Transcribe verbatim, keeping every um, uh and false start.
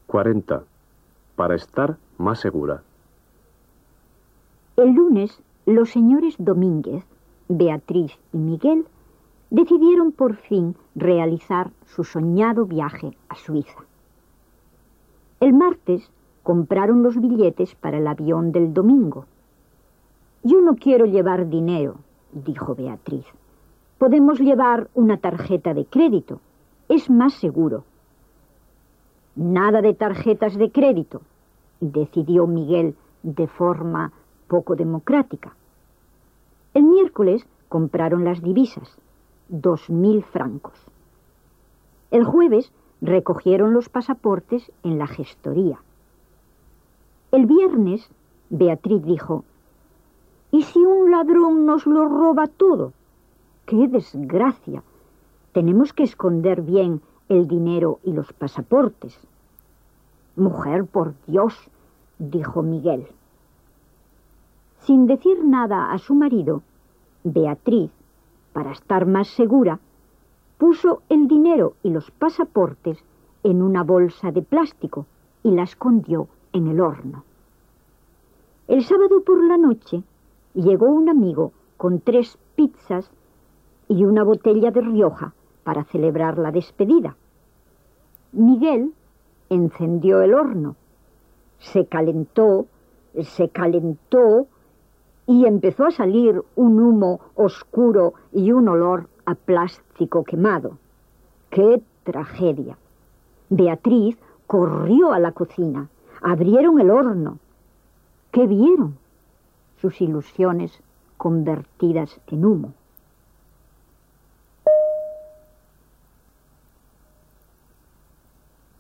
cuarenta. Para estar más segura. El lunes, los señores Domínguez, Beatriz y Miguel decidieron por fin realizar su soñado viaje a Suiza. El martes compraron los billetes para el avión del domingo. «Yo no quiero llevar dinero», dijo Beatriz. «Podemos llevar una tarjeta de crédito. Es más seguro». «Nada de tarjetas de crédito», decidió Miguel de forma poco democrática. El miércoles compraron las divisas, dos mil francos. El jueves recogieron los pasaportes en la gestoría. El viernes, Beatriz dijo: «¿Y si un ladrón nos lo roba todo? ¡Qué desgracia! Tenemos que esconder bien el dinero y los pasaportes». «Mujer, por Dios», dijo Miguel. Sin decir nada a su marido, Beatriz, para estar más segura, puso el dinero y los pasaportes en una bolsa de plástico y la escondió en el horno. El sábado por la noche llegó un amigo con tres pizzas y una botella de Rioja para celebrar la despedida. Miguel encendió el horno, se calentó, se calentó y empezó a salir un humo oscuro y un olor a plástico quemado. ¡Qué tragedia! Beatriz corrió a la cocina, abrieron el horno. ¿Qué vieron? Sus ilusiones convertidas en humo.